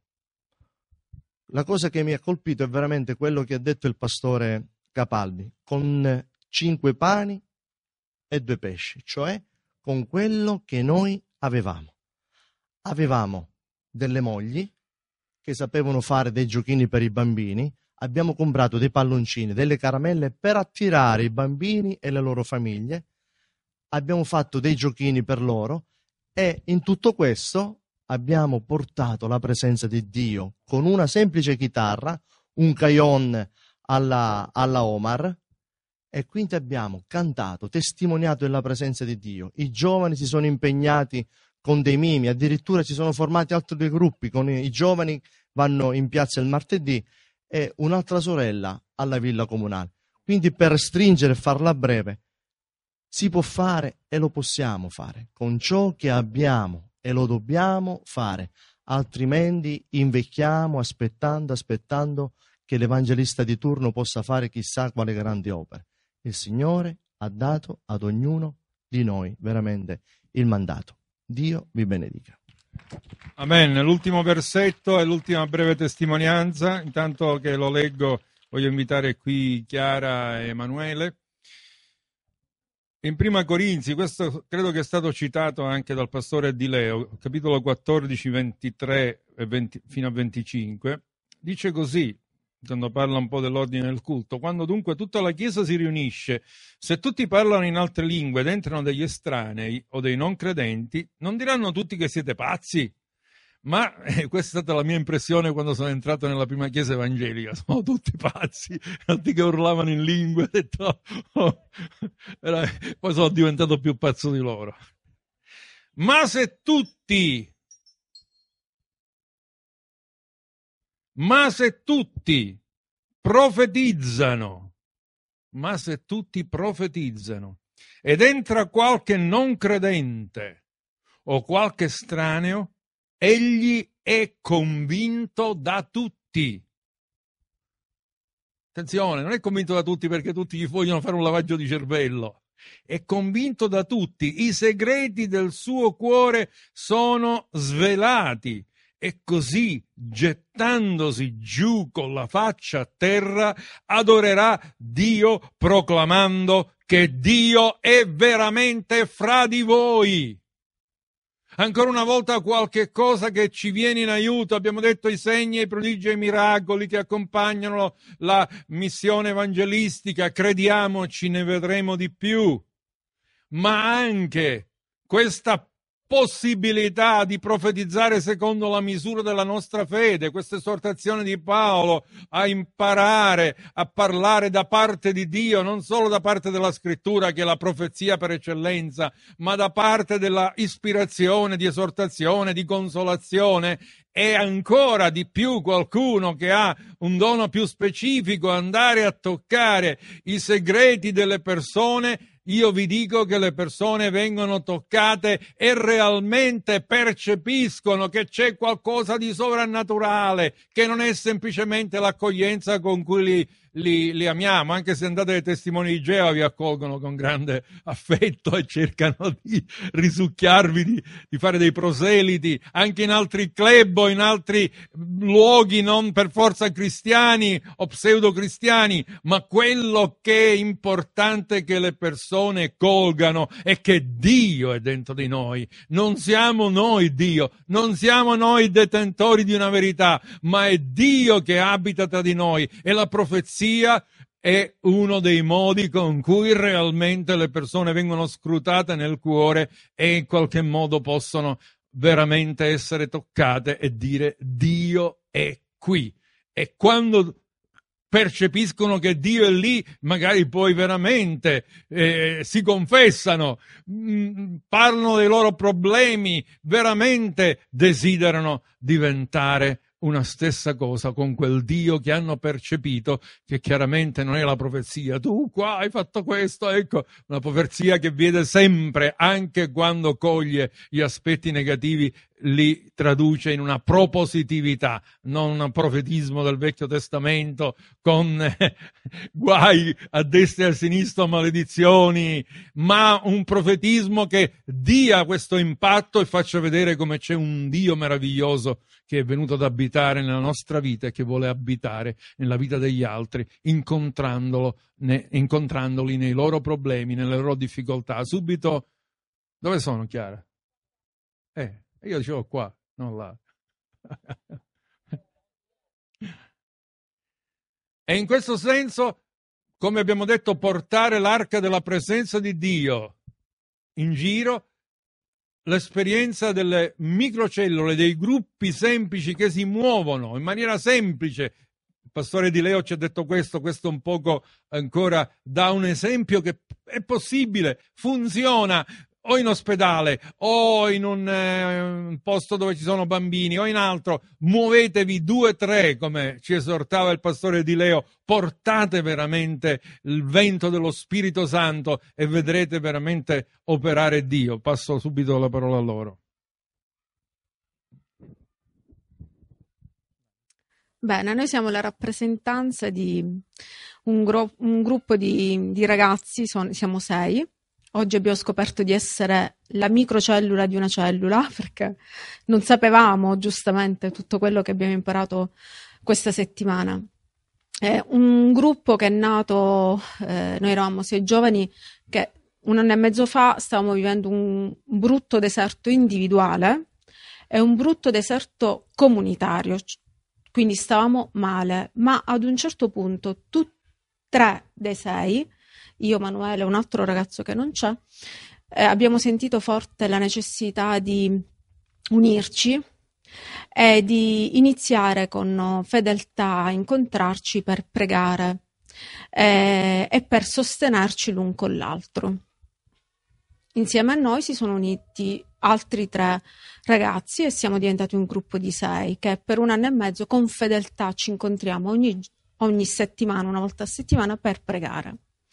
B: La cosa che mi ha colpito è veramente quello che ha detto il pastore Capaldi: con 5 pani e 2 pesci, cioè con quello che noi avevamo. Avevamo delle mogli che sapevano fare dei giochini per i bambini, abbiamo comprato dei palloncini, delle caramelle per attirare i bambini e le loro famiglie, abbiamo fatto dei giochini per loro e in tutto questo abbiamo portato la presenza di Dio con una semplice chitarra, un cajon alla Omar, e quindi abbiamo cantato, testimoniato della presenza di Dio. I giovani si sono impegnati con dei mimi, addirittura ci sono formati altri 2 gruppi, con i giovani vanno in piazza il martedì e un'altra sorella alla villa comunale. Quindi, per stringere e farla breve, si può fare e lo possiamo fare con ciò che abbiamo e lo dobbiamo fare, altrimenti invecchiamo aspettando che l'evangelista di turno possa fare chissà quale grandi opere. Il Signore ha dato ad ognuno di noi veramente il mandato. Dio vi benedica.
A: Amen. L'ultimo versetto è l'ultima breve testimonianza. Intanto che lo leggo, voglio invitare qui Chiara e Emanuele. in Prima Corinzi, questo credo che è stato citato anche dal pastore Di Leo, capitolo 14, 23 fino a 25, dice così, quando parla un po' dell'ordine del culto: quando dunque tutta la Chiesa si riunisce, se tutti parlano in altre lingue ed entrano degli estranei o dei non credenti, non diranno tutti che siete pazzi? Ma questa è stata la mia impressione quando sono entrato nella prima chiesa evangelica. Sono tutti pazzi, tutti che urlavano in lingue. Ho detto, poi sono diventato più pazzo di loro. Ma se tutti profetizzano ed entra qualche non credente o qualche estraneo, egli è convinto da tutti. Attenzione, non è convinto da tutti perché tutti gli vogliono fare un lavaggio di cervello. È convinto da tutti. I segreti del suo cuore sono svelati. E così, gettandosi giù con la faccia a terra, adorerà Dio proclamando che Dio è veramente fra di voi. Ancora una volta qualche cosa che ci viene in aiuto. Abbiamo detto i segni, i prodigi e i miracoli che accompagnano la missione evangelistica. Crediamoci, ne vedremo di più. Ma anche questa possibilità di profetizzare secondo la misura della nostra fede, questa esortazione di Paolo a imparare a parlare da parte di Dio, non solo da parte della scrittura che è la profezia per eccellenza, ma da parte della ispirazione, di esortazione, di consolazione, e ancora di più qualcuno che ha un dono più specifico, andare a toccare i segreti delle persone. Io vi dico che le persone vengono toccate e realmente percepiscono che c'è qualcosa di sovrannaturale, che non è semplicemente l'accoglienza con cui li amiamo. Anche se andate ai testimoni di Geova vi accolgono con grande affetto e cercano di risucchiarvi, di fare dei proseliti, anche in altri club o in altri luoghi non per forza cristiani o pseudo cristiani, ma quello che è importante è che le persone colgano è che Dio è dentro di noi. Non siamo noi Dio, non siamo noi detentori di una verità, ma è Dio che abita tra di noi, e la profezia è uno dei modi con cui realmente le persone vengono scrutate nel cuore e in qualche modo possono veramente essere toccate e dire Dio è qui. E quando percepiscono che Dio è lì, magari poi veramente si confessano, parlano dei loro problemi, veramente desiderano diventare una stessa cosa con quel Dio che hanno percepito, che chiaramente non è la profezia. Tu qua hai fatto questo, ecco, una profezia che vede sempre, anche quando coglie gli aspetti negativi, li traduce in una propositività, non un profetismo del Vecchio Testamento con guai a destra e a sinistra, maledizioni, ma un profetismo che dia questo impatto e faccia vedere come c'è un Dio meraviglioso che è venuto ad abitare nella nostra vita e che vuole abitare nella vita degli altri, incontrandoli nei loro problemi, nelle loro difficoltà. Subito, dove sono, Chiara? Io dicevo qua, non là. E in questo senso, come abbiamo detto, portare l'arca della presenza di Dio in giro, l'esperienza delle microcellule, dei gruppi semplici che si muovono in maniera semplice. Il pastore Di Leo ci ha detto questo un poco ancora dà un esempio che è possibile, funziona, o in ospedale, o in un posto dove ci sono bambini, o in altro. Muovetevi 2 o 3, come ci esortava il pastore Di Leo, portate veramente il vento dello Spirito Santo e vedrete veramente operare Dio. Passo subito la parola a loro.
C: Bene, noi siamo la rappresentanza di un gruppo di ragazzi, siamo 6. Oggi abbiamo scoperto di essere la microcellula di una cellula, perché non sapevamo giustamente tutto quello che abbiamo imparato questa settimana. È un gruppo che è nato, noi eravamo 6 giovani che un anno e mezzo fa stavamo vivendo un brutto deserto individuale e un brutto deserto comunitario, quindi stavamo male, ma ad un certo punto 3 dei 6, io, Manuele e un altro ragazzo che non c'è, abbiamo sentito forte la necessità di unirci e di iniziare con fedeltà a incontrarci per pregare e per sostenerci l'un con l'altro. Insieme a noi si sono uniti altri 3 ragazzi e siamo diventati un gruppo di 6 che per un anno e mezzo con fedeltà ci incontriamo ogni settimana, una volta a settimana, per pregare.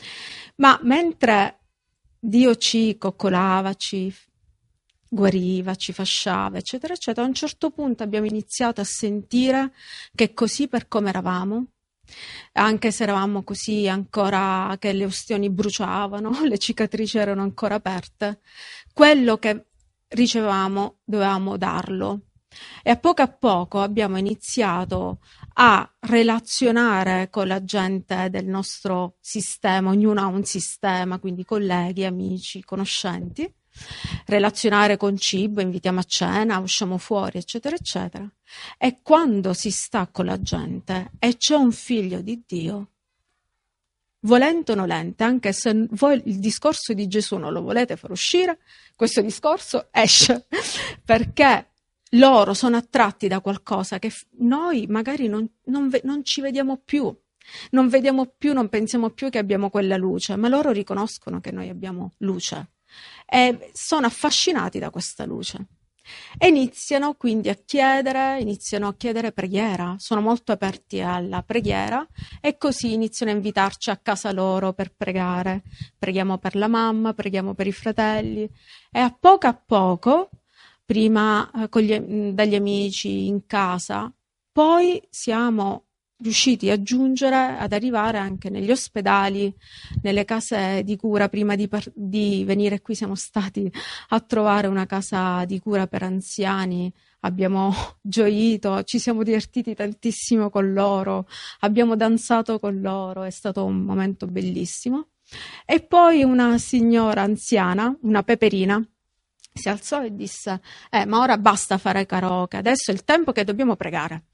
C: Ma mentre Dio ci coccolava, ci guariva, ci fasciava, eccetera, eccetera, a un certo punto abbiamo iniziato a sentire che così per come eravamo, anche se eravamo così ancora che le ustioni bruciavano, le cicatrici erano ancora aperte, quello che ricevevamo dovevamo darlo. E a poco abbiamo iniziato a relazionare con la gente del nostro sistema, ognuno ha un sistema, quindi colleghi, amici, conoscenti, relazionare con cibo, invitiamo a cena, usciamo fuori, eccetera, eccetera. E quando si sta con la gente e c'è un figlio di Dio, volente o nolente, anche se voi il discorso di Gesù non lo volete far uscire, questo discorso esce, perché loro sono attratti da qualcosa che noi magari non ci vediamo più, non pensiamo più che abbiamo quella luce, ma loro riconoscono che noi abbiamo luce e sono affascinati da questa luce. E iniziano quindi a chiedere preghiera, sono molto aperti alla preghiera e così iniziano a invitarci a casa loro per pregare. Preghiamo per la mamma, preghiamo per i fratelli e a poco, prima dagli amici in casa, poi siamo riusciti ad arrivare anche negli ospedali, nelle case di cura. Prima di venire qui siamo stati a trovare una casa di cura per anziani, abbiamo gioito, ci siamo divertiti tantissimo con loro, abbiamo danzato con loro, è stato un momento bellissimo. E poi una signora anziana, una peperina, si alzò e disse: ma ora basta fare karaoke, adesso è il tempo che dobbiamo pregare.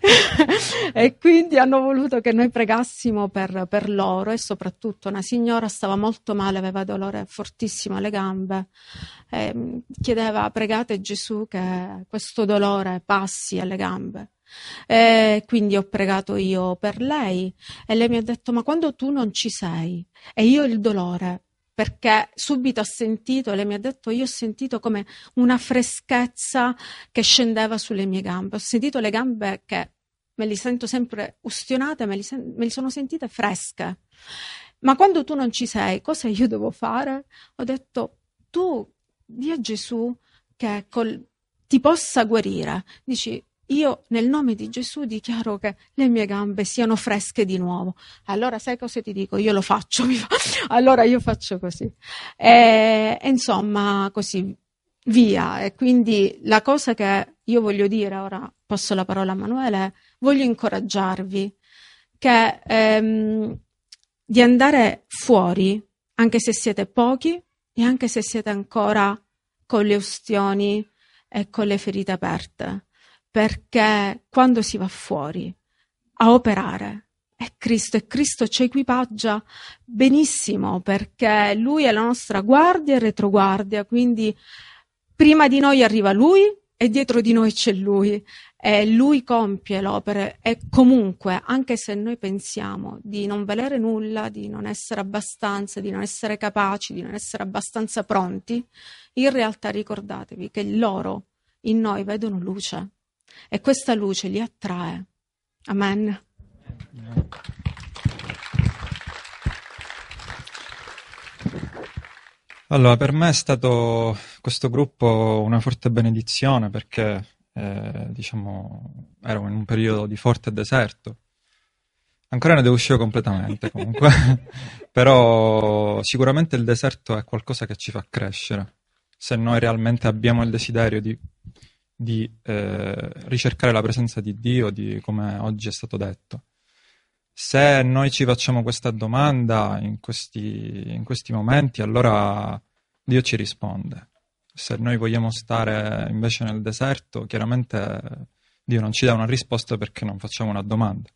C: E quindi hanno voluto che noi pregassimo per loro, e soprattutto una signora stava molto male, aveva dolore fortissimo alle gambe, chiedeva: pregate Gesù che questo dolore passi alle gambe. Quindi ho pregato io per lei e lei mi ha detto: ma quando tu non ci sei e io il dolore, perché subito ha sentito, lei mi ha detto, io ho sentito come una freschezza che scendeva sulle mie gambe, ho sentito le gambe che me li sento sempre ustionate, me li sono sentite fresche, ma quando tu non ci sei, cosa io devo fare? Ho detto: tu di a Gesù che ti possa guarire, dici: io nel nome di Gesù dichiaro che le mie gambe siano fresche di nuovo. Allora sai cosa ti dico? Io lo faccio, allora io faccio così. E insomma, così via. E quindi la cosa che io voglio dire, ora passo la parola a Manuele, voglio incoraggiarvi che di andare fuori, anche se siete pochi e anche se siete ancora con le ustioni e con le ferite aperte. Perché quando si va fuori a operare è Cristo, e Cristo ci equipaggia benissimo, perché Lui è la nostra guardia e retroguardia, quindi prima di noi arriva Lui e dietro di noi c'è Lui, e Lui compie l'opera. E comunque, anche se noi pensiamo di non valere nulla, di non essere abbastanza, di non essere capaci, di non essere abbastanza pronti, in realtà ricordatevi che loro in noi vedono luce. E questa luce li attrae. Amen.
D: Allora, per me è stato questo gruppo una forte benedizione, perché diciamo ero in un periodo di forte deserto. Ancora ne devo uscire completamente comunque, però sicuramente il deserto è qualcosa che ci fa crescere, se noi realmente abbiamo il desiderio di ricercare la presenza di Dio, come oggi è stato detto. Se noi ci facciamo questa domanda in questi momenti, allora Dio ci risponde. Se noi vogliamo stare invece nel deserto, chiaramente Dio non ci dà una risposta perché non facciamo una domanda.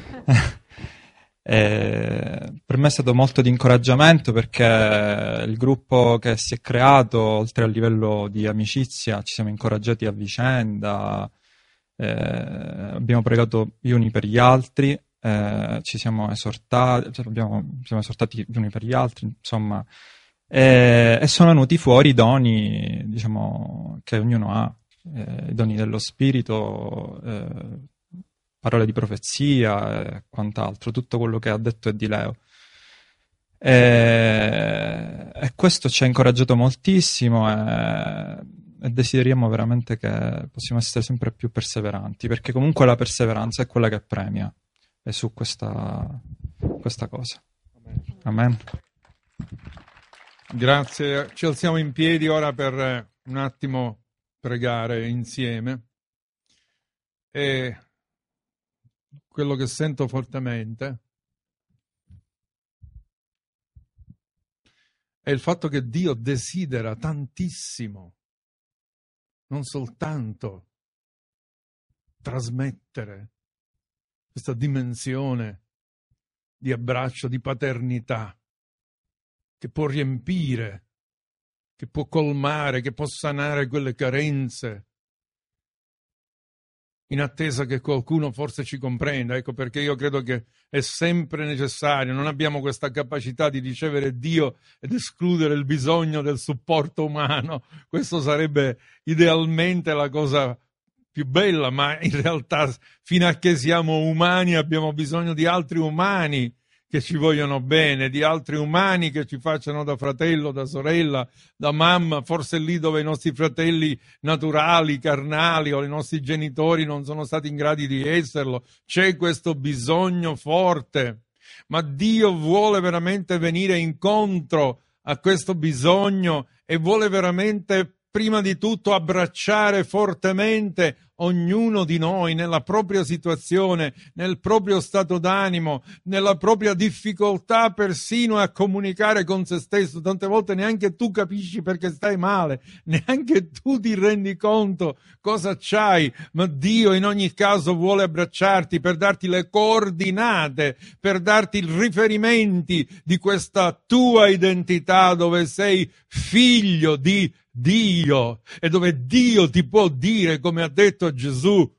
D: Per me è stato molto di incoraggiamento perché il gruppo che si è creato, oltre al livello di amicizia, ci siamo incoraggiati a vicenda, abbiamo pregato gli uni per gli altri, ci siamo esortati, siamo esortati gli uni per gli altri, insomma, e sono venuti fuori i doni, diciamo, che ognuno ha, i doni dello spirito, parole di profezia e quant'altro, tutto quello che ha detto è di Leo. E questo ci ha incoraggiato moltissimo e desideriamo veramente che possiamo essere sempre più perseveranti, perché comunque la perseveranza è quella che premia, e su questa cosa. Amen.
A: Grazie, ci alziamo in piedi ora per un attimo pregare insieme. E quello che sento fortemente è il fatto che Dio desidera tantissimo non soltanto trasmettere questa dimensione di abbraccio, di paternità, che può riempire, che può colmare, che può sanare quelle carenze, in attesa che qualcuno forse ci comprenda. Ecco perché io credo che è sempre necessario, non abbiamo questa capacità di ricevere Dio ed escludere il bisogno del supporto umano. Questo sarebbe idealmente la cosa più bella, ma in realtà fino a che siamo umani abbiamo bisogno di altri umani che ci vogliono bene, di altri umani che ci facciano da fratello, da sorella, da mamma, forse lì dove i nostri fratelli naturali, carnali o i nostri genitori non sono stati in grado di esserlo. C'è questo bisogno forte, ma Dio vuole veramente venire incontro a questo bisogno e vuole veramente prima di tutto abbracciare fortemente ognuno di noi nella propria situazione, nel proprio stato d'animo, nella propria difficoltà persino a comunicare con se stesso. Tante volte neanche tu capisci perché stai male, neanche tu ti rendi conto cosa c'hai, ma Dio in ogni caso vuole abbracciarti per darti le coordinate, per darti i riferimenti di questa tua identità dove sei figlio di Dio e dove Dio ti può dire, come ha detto Gesù,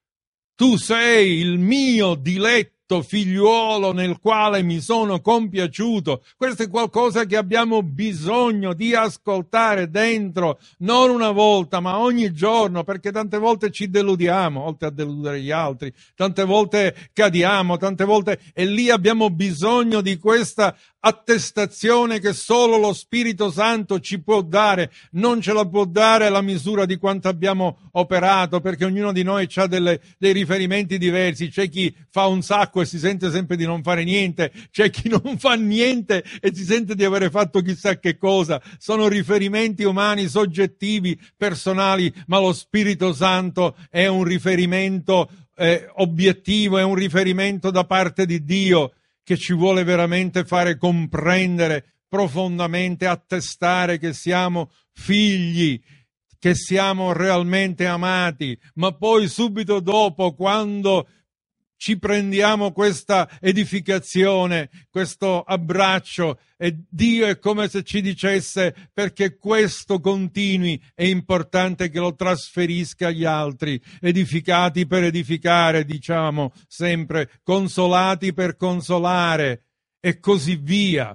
A: tu sei il mio diletto figliuolo nel quale mi sono compiaciuto. Questo è qualcosa che abbiamo bisogno di ascoltare dentro, non una volta, ma ogni giorno, perché tante volte ci deludiamo, oltre a deludere gli altri, tante volte cadiamo, tante volte, e lì abbiamo bisogno di questa attestazione che solo lo Spirito Santo ci può dare. Non ce la può dare la misura di quanto abbiamo operato, perché ognuno di noi ha dei riferimenti diversi. C'è chi fa un sacco e si sente sempre di non fare niente, c'è chi non fa niente e si sente di avere fatto chissà che cosa. Sono riferimenti umani, soggettivi, personali, ma lo Spirito Santo è un riferimento obiettivo, è un riferimento da parte di Dio che ci vuole veramente fare comprendere profondamente, attestare che siamo figli, che siamo realmente amati, ma poi subito dopo, quando ci prendiamo questa edificazione, questo abbraccio, e Dio è come se ci dicesse: perché questo continui è importante che lo trasferisca agli altri, edificati per edificare, diciamo sempre, consolati per consolare e così via.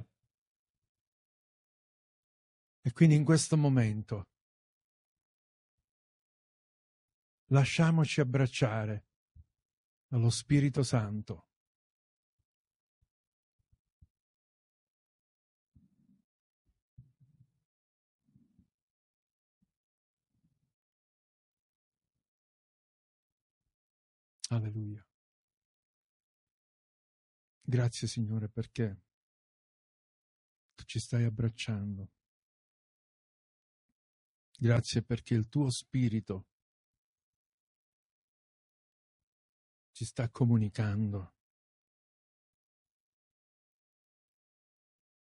A: E quindi in questo momento lasciamoci abbracciare dallo Spirito Santo. Alleluia. Grazie Signore perché tu ci stai abbracciando. Grazie perché il tuo Spirito ci sta comunicando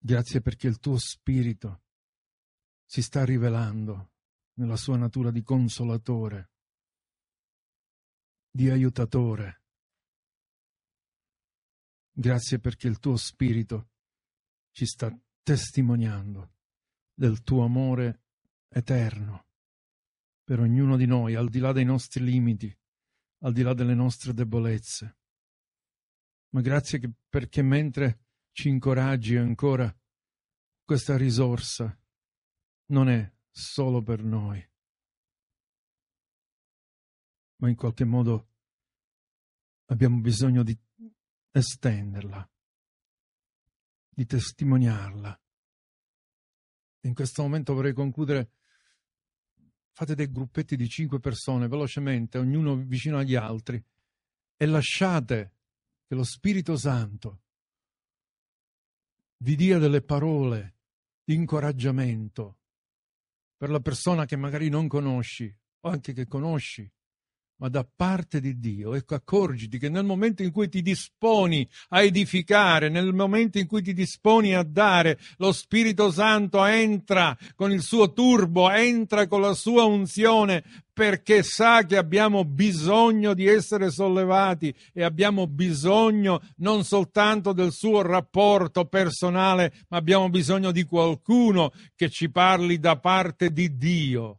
A: Grazie perché il tuo Spirito si sta rivelando nella sua natura di consolatore, di aiutatore. Grazie perché il tuo Spirito ci sta testimoniando del tuo amore eterno per ognuno di noi, al di là dei nostri limiti, al di là delle nostre debolezze. Ma grazie perché mentre ci incoraggi ancora, questa risorsa non è solo per noi, ma in qualche modo abbiamo bisogno di estenderla, di testimoniarla. In questo momento vorrei concludere. Fate dei gruppetti di 5 persone velocemente, ognuno vicino agli altri, e lasciate che lo Spirito Santo vi dia delle parole di incoraggiamento per la persona che magari non conosci o anche che conosci, ma da parte di Dio. Ecco, accorgiti che nel momento in cui ti disponi a edificare, nel momento in cui ti disponi a dare, lo Spirito Santo entra con il suo turbo, entra con la sua unzione, perché sa che abbiamo bisogno di essere sollevati e abbiamo bisogno non soltanto del suo rapporto personale, ma abbiamo bisogno di qualcuno che ci parli da parte di Dio.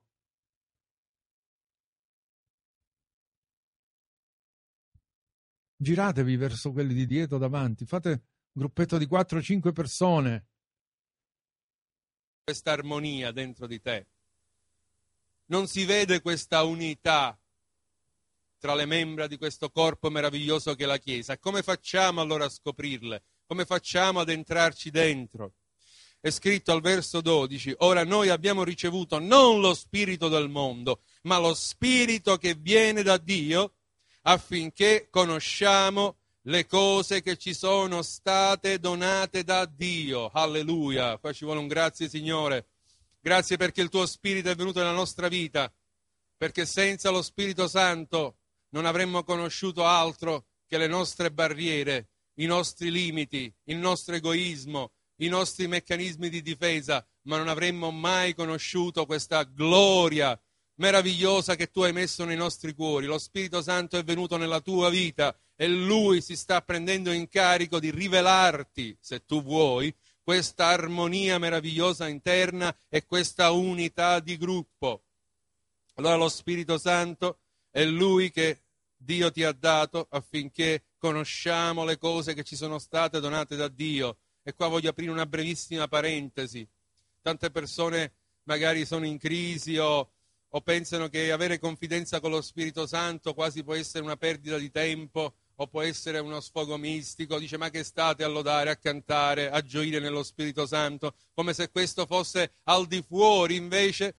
A: Giratevi verso quelli di dietro, davanti, fate un gruppetto di 4-5 persone. Questa armonia dentro di te. Non si vede questa unità tra le membra di questo corpo meraviglioso che è la Chiesa. Come facciamo allora a scoprirle? Come facciamo ad entrarci dentro? È scritto al verso 12, ora noi abbiamo ricevuto non lo spirito del mondo, ma lo spirito che viene da Dio, affinché conosciamo le cose che ci sono state donate da Dio. Alleluia. Qua ci vuole un grazie, Signore. Grazie perché il tuo Spirito è venuto nella nostra vita, perché senza lo Spirito Santo non avremmo conosciuto altro che le nostre barriere, i nostri limiti, il nostro egoismo, i nostri meccanismi di difesa, ma non avremmo mai conosciuto questa gloria meravigliosa che tu hai messo nei nostri cuori. Lo Spirito Santo è venuto nella tua vita e Lui si sta prendendo in carico di rivelarti, se tu vuoi, questa armonia meravigliosa interna e questa unità di gruppo. Allora lo Spirito Santo è Lui che Dio ti ha dato affinché conosciamo le cose che ci sono state donate da Dio. E qua voglio aprire una brevissima parentesi. Tante persone magari sono in crisi o pensano che avere confidenza con lo Spirito Santo quasi può essere una perdita di tempo o può essere uno sfogo mistico. Dice, ma che state a lodare, a cantare, a gioire nello Spirito Santo, come se questo fosse al di fuori invece